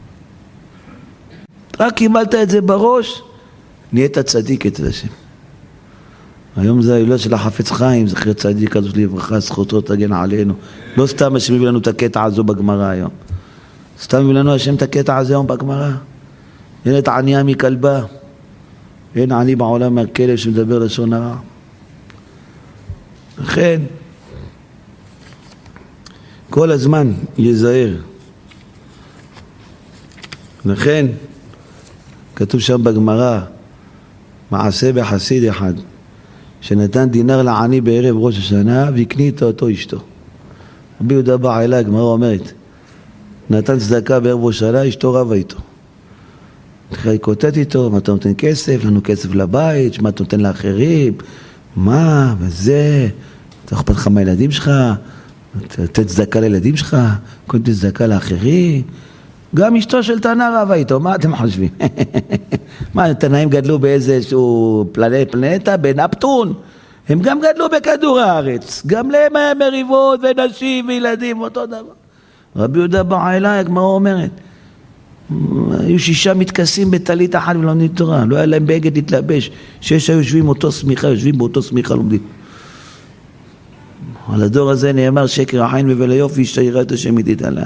רק קיבלת את זה בראש, נהיית צדיק אצל השם. היום זה ההילולה של החפץ חיים, זכר צדיק קדוש לברכה, זכותו תגן עלינו. לא סתם השם מביא לנו את הקטע הזו בגמרא היום. סתם מביא לנו השם את הקטע הזה היום בגמרא. אין את ענייה מכלבה. אין עני בעולם מהכלב שמדבר לשון הרע. לכן, כל הזמן יזהר. לכן, כתוב שם בגמרא, מעשה בחסיד אחד, שנתן דינר לעני בערב ראש השנה, והקנית אותו אשתו. רבי יהודה בא אליי, הגמרא אומרת, נתן צדקה בערב ראש השנה, אשתו רבה איתו. היא קוטט איתו, מה אתה נותן כסף? לנו כסף לבית, מה אתה נותן לאחרים? מה? וזה? אתה אכפת לך מהילדים שלך? תתן צדקה לילדים שלך? קודם צדקה לאחרים? גם אשתו של תנא רבה איתו, מה אתם חושבים? מה, תנאים גדלו באיזשהו פלנט, פלנטה, בנפטון? הם גם גדלו בכדור הארץ, גם להם היה מריבות ונשים וילדים, אותו דבר. רבי יהודה בא אליי, הגמרא אומרת, היו שישה מתכסים בטלית אחת ולומדים תורה, לא היה להם בגד להתלבש, שש היו יושבים אותו סמיכה, יושבים באותו סמיכה לומדים. על הדור הזה נאמר שקר החיים ובל היופי, ישתיירה את השם ידיד עליו.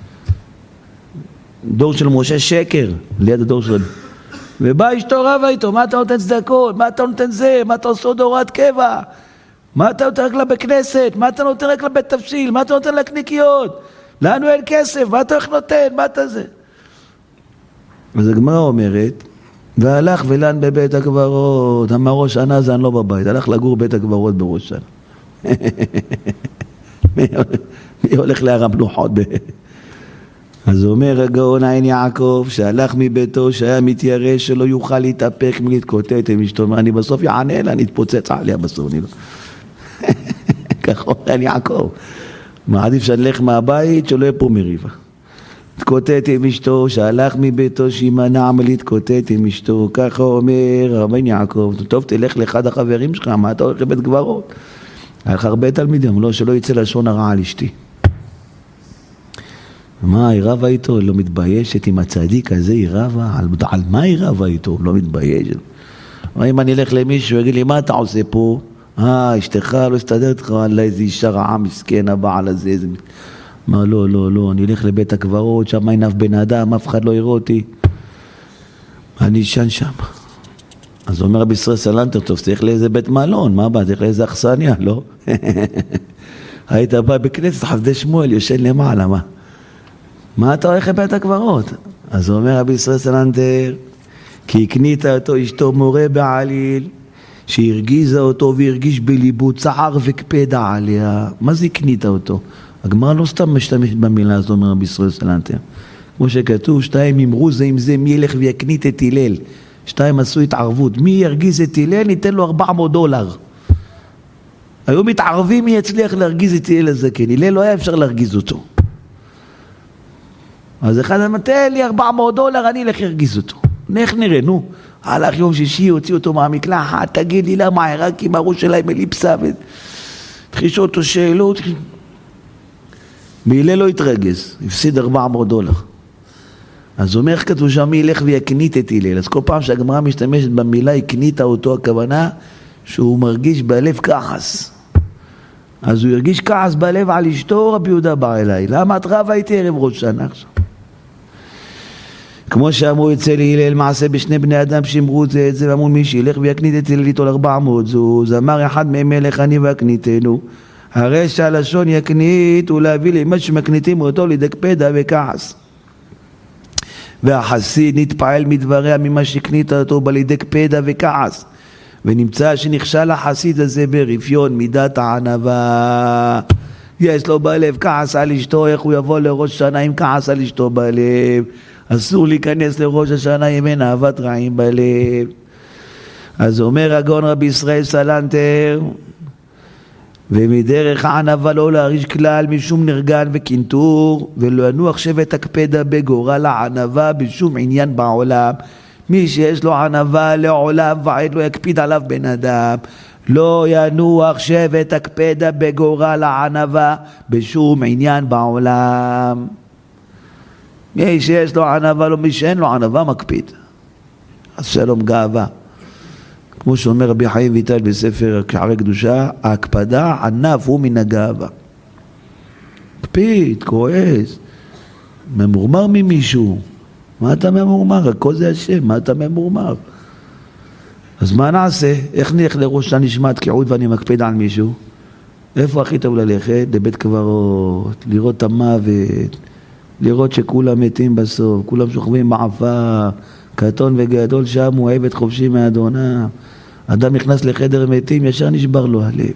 דור של משה שקר, ליד הדור שלנו. ובא אשתו רבה איתו, מה אתה נותן צדקות? מה אתה נותן זה? מה אתה עושה עוד הוראת קבע? מה אתה נותן רק לבית כנסת? מה אתה נותן רק לבית תבשיל? מה אתה נותן לקניקיות? לנו אין כסף, מה אתה איך נותן? מה אתה זה? אז הגמרא אומרת, והלך ולן בבית הקברות, אמר ראש שנה זה אני לא בבית, הלך לגור בית הקברות בראש שנה. מי הולך להר המנוחות? אז אומר הגאון עין יעקב, שהלך מביתו, שהיה מתיירש שלא יוכל להתאפק מלהתקוטט עם אשתו, אני בסוף יענה לה, אני אתפוצץ עליה בסוף, אני לא. כך אומר עין יעקב, מעדיף שאני אלך מהבית שלא יהיה פה מריבה. התקוטט עם אשתו, שהלך מביתו שימנע מלהתקוטט עם אשתו, ככה אומר עין יעקב, טוב תלך לאחד החברים שלך, מה אתה הולך לבית קברות? היה לך הרבה תלמידים, לא, שלא יצא לשון הרע על אשתי. מה, היא רבה איתו? לא מתביישת עם הצדיק הזה, היא רבה? על, על מה היא רבה איתו? לא מתביישת. אם אני אלך למישהו, יגיד לי, מה אתה עושה פה? אה, אשתך לא הסתדרת לך, אללה, איזה אישה רעה, מסכן, הבעל הזה. איזה... מה, לא, לא, לא, אני אלך לבית הקברות, שם אין אף בן אדם, אף אחד לא יראה אותי. אני אשן שם. אז אומר רבי ישראל סלנטר, טוב, צריך לאיזה בית מלון, מה בא? צריך לאיזה אכסניה, לא? היית בא בכנסת, חסדי שמואל, יושן למעלה, מה? מה אתה הולך לבית הקברות? אז אומר רבי ישראל סלנטר, כי הקנית אותו אשתו מורה בעליל, שהרגיזה אותו והרגיש בליבו צער וקפדה עליה. מה זה הקנית אותו? הגמרא לא סתם משתמשת במילה הזאת, אומר רבי ישראל סלנטר. כמו שכתוב, שתיים אמרו זה עם זה, מי ילך ויקנית את הלל. שתיים עשו התערבות, מי ירגיז את הלל ניתן לו ארבע מאות דולר. היו מתערבים מי יצליח להרגיז את הלל הזה, כן, הלל לא היה אפשר להרגיז אותו. אז אחד אמר, תן לי ארבע מאות דולר, אני אלך להרגיז אותו. איך נראה, נו? הלך יום שישי, הוציא אותו מהמקלחת, תגיד לי למה העיראקים הראש שלהם אליפסה, ותחישו אותו שאלות. והלל לא התרגז, הפסיד ארבע מאות דולר. אז אומר איך כתוב שם, מי ילך ויקנית את הלל. אז כל פעם שהגמרא משתמשת במילה, הקניתה אותו, הכוונה שהוא מרגיש בלב כעס. אז הוא הרגיש כעס בלב על אשתו, רבי יהודה בא אליי. למה את רבה איתי ערב ראש שנה עכשיו? כמו שאמרו אצל הלל, מעשה בשני בני אדם שאמרו את זה, את זה, ואמרו מי שילך ויקנית את הלל איתו לארבע מאות זוז. אמר אחד מהם מלך אני ויקניתנו. הרי שהלשון יקנית ולהביא למה שמקניתים אותו לדקפדה וכעס. והחסיד נתפעל מדבריה ממה שקנית אותו בלידק פדע וכעס, ונמצא שנכשל החסיד הזה ברפיון מידת הענבה. יש לו בלב כעס על אשתו, איך הוא יבוא לראש השנה עם כעס על אשתו בלב? אסור להיכנס לראש השנה עם אין אהבת רעים בלב. אז אומר הגאון רבי ישראל סלנטר, ומדרך הענבה לא להריש כלל משום נרגן וקנטור, ולא ינוח שבט הקפדה בגורל הענבה בשום עניין בעולם. מי שיש לו ענבה לעולם ועד לא יקפיד עליו בן אדם, לא ינוח שבט הקפדה בגורל הענבה בשום עניין בעולם. מי שיש לו ענבה, לא מי שאין לו ענבה מקפיד. אז שלום גאווה. כמו שאומר רבי חיים ויטל בספר שערי קדושה, ההקפדה ענף הוא מן הגאווה. קפיד, כועס, ממורמר ממישהו. מה אתה ממורמר? הכל זה השם, מה אתה ממורמר? אז מה נעשה? איך נלך לראש שנה נשמע תקיעות ואני מקפיד על מישהו? איפה הכי טוב ללכת? לבית קברות, לראות את המוות, לראות שכולם מתים בסוף, כולם שוכבים בעפר, קטון וגדול שם הוא עבד חופשי מאדונה. אדם נכנס לחדר מתים, ישר נשבר לו הלב.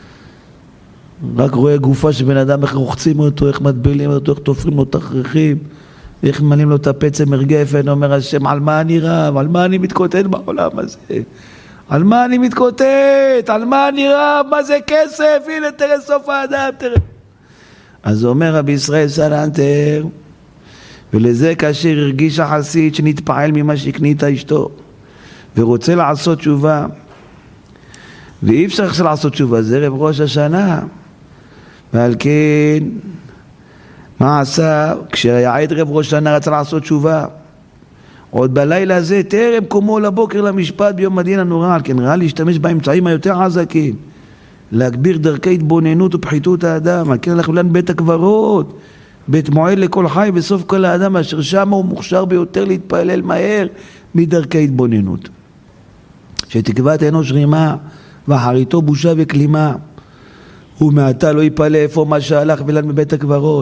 רק רואה גופה שבן אדם, איך רוחצים אותו, איך מטבילים אותו, איך תופרים לו תכריכים, איך מלאים לו את הפצע מרגפן, אומר השם, על מה אני רב? על מה אני מתקוטט בעולם הזה? על מה אני מתקוטט? על מה אני רב? מה זה כסף? הנה תראה סוף האדם, תראה. אז אומר רבי ישראל סלנטר, ולזה כאשר הרגיש החסיד שנתפעל ממה שקנית אשתו ורוצה לעשות תשובה, ואי אפשר איך לעשות תשובה, זה ערב ראש השנה, ועל כן מה עשה? כשהיה ערב ראש השנה רצה לעשות תשובה, עוד בלילה הזה טרם קומו לבוקר למשפט ביום הדין הנורא, על כן ראה להשתמש באמצעים היותר חזקים להגביר דרכי התבוננות ופחיתות האדם. על כן הלכו לנו בית הקברות, בית מועד לכל חי וסוף כל האדם, אשר שם הוא מוכשר ביותר להתפלל מהר מדרכי התבוננות. שתקוות אנוש רימה ואחריתו בושה וכלימה. ומעתה לא יפלא איפה מה שהלך ולן מבית הקברות.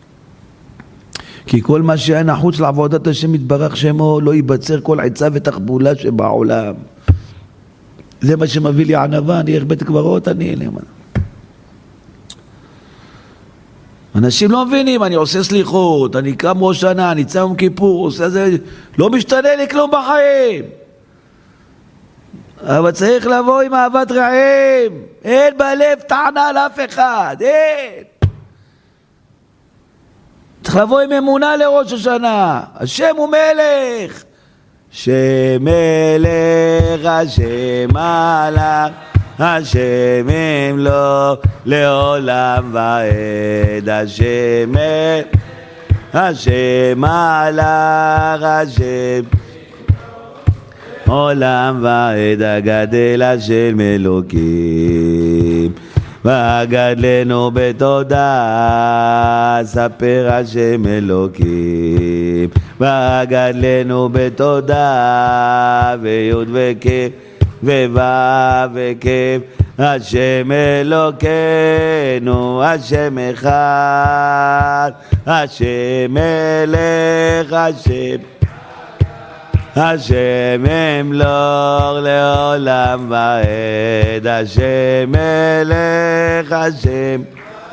כי כל מה שהיה נחוץ לעבודת השם יתברך שמו, לא ייבצר כל עצה ותחבולה שבעולם. זה מה שמביא לי ענווה, אני איך בית הקברות, אני אליהם. אנשים לא מבינים, אני עושה סליחות, אני קם ראש שנה, אני צם יום כיפור, עושה זה, לא משתנה לי כלום בחיים. אבל צריך לבוא עם אהבת רעים, אין בלב טענה על אף אחד, אין. צריך לבוא עם אמונה לראש השנה, השם הוא מלך. שם מלך, השם מלך, השם ימלוך לעולם ועד. השם השם מלך, השם עולם ועד. הגדל השם אלוקים וגדלנו בתודה, ספר השם אלוקים וגדלנו בתודה, ויוד וכיף וו' וכיף. השם אלוקינו השם אחד, השם מלך, השם השם ימלוך לעולם ועד. השם מלך, השם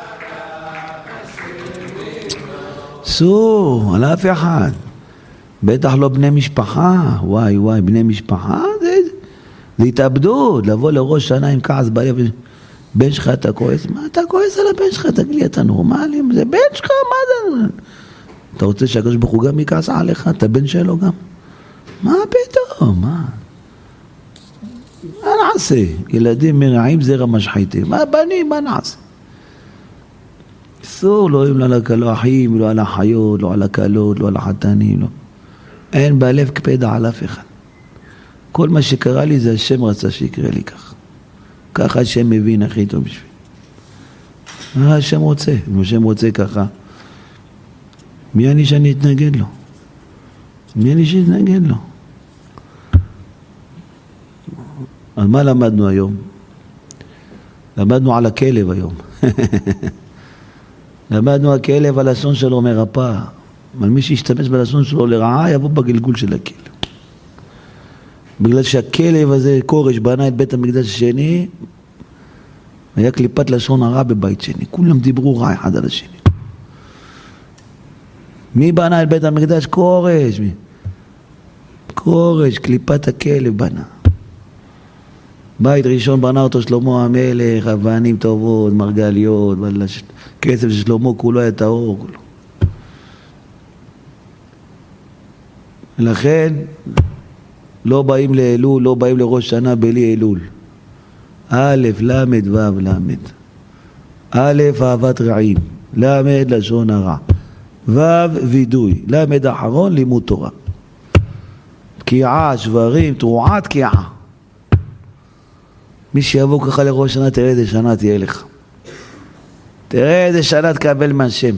אסור על אף אחד, בטח לא בני משפחה. וואי וואי, בני משפחה זה, זה התאבדות. לבוא לראש שנה עם כעס בלב, בן שלך אתה כועס, מה אתה כועס על הבן שלך? תגיד לי, אתה נורמלי? זה בן שלך, מה זה? אתה רוצה שהקדוש ברוך הוא גם יכעס עליך? אתה בן שלו גם? מה פתאום? מה? מה נעשה? ילדים מרעים זרע משחיתים. מה בנים? מה נעשה? אסור, לא לא על האחים, לא על החיות, לא על הכלות, לא על החתנים, לא. אין בלב קפדה על אף אחד. כל מה שקרה לי זה השם רצה שיקרה לי כך. ככה השם מבין הכי טוב בשביל. מה השם רוצה? אם השם רוצה ככה, מי אני שאני אתנגד לו? מי אני שאתנגד לו? על מה למדנו היום? למדנו על הכלב היום. למדנו הכלב, על הלשון שלו מרפא. אבל מי שישתמש בלשון שלו לרעה יבוא בגלגול של הכלב. בגלל שהכלב הזה, קורש, בנה את בית המקדש השני, היה קליפת לשון הרע בבית שני. כולם דיברו רע אחד על השני. מי בנה את בית המקדש? קורש. מי? קורש, קליפת הכלב בנה. בית ראשון בנה אותו שלמה המלך, אבנים טובות, מרגליות, כסף של שלמה כולו היה טהור כולו. לכן לא באים לאלול, לא באים לראש שנה בלי אלול. א', למד, ו', למד. א', אהבת רעים, למד, לשון הרע. ו', וידוי, למד אחרון, לימוד תורה. תקיעה, שברים, תרועה, תקיעה. מי שיבוא ככה לראש שנה, תראה איזה שנה תהיה לך. תראה איזה שנה תקבל מהשם.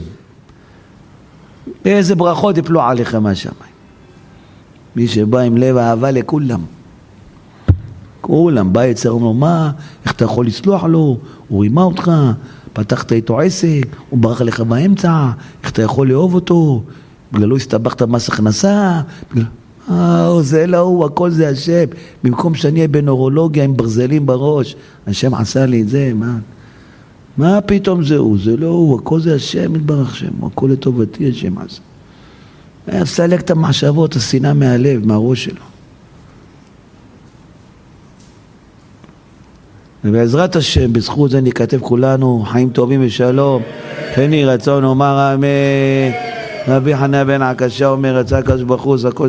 איזה ברכות יפלו עליך מהשמיים. מי שבא עם לב אהבה לכולם. כולם, בא יצר לו, מה? איך אתה יכול לסלוח לו? הוא רימה אותך, פתחת איתו עסק, הוא ברח לך באמצע, איך אתה יכול לאהוב אותו? בגללו הסתבכת מס הכנסה, בגלל... אה, זה לא הוא, הכל זה השם. במקום שאני אהיה בנורולוגיה עם ברזלים בראש, השם עשה לי את זה, מה? מה פתאום זה הוא? זה לא הוא, הכל זה השם, יתברך שם, הכל לטובתי השם עשה. היה סלק את המחשבות, השנאה מהלב, מהראש שלו. ובעזרת השם, בזכות זה נכתב כולנו חיים טובים ושלום. כן יהי רצון, אומר אמן. רבי חניה בן עקשיא אומר, רצה הקדוש ברוך הוא,